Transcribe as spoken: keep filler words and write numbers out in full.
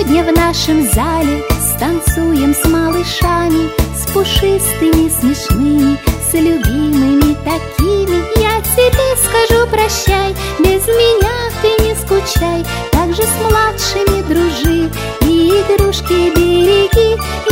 Сегодня в нашем зале станцуем с малышами, с пушистыми, смешными, с любимыми такими. Я тебе скажу прощай, без меня ты не скучай, также с младшими дружи и игрушки береги.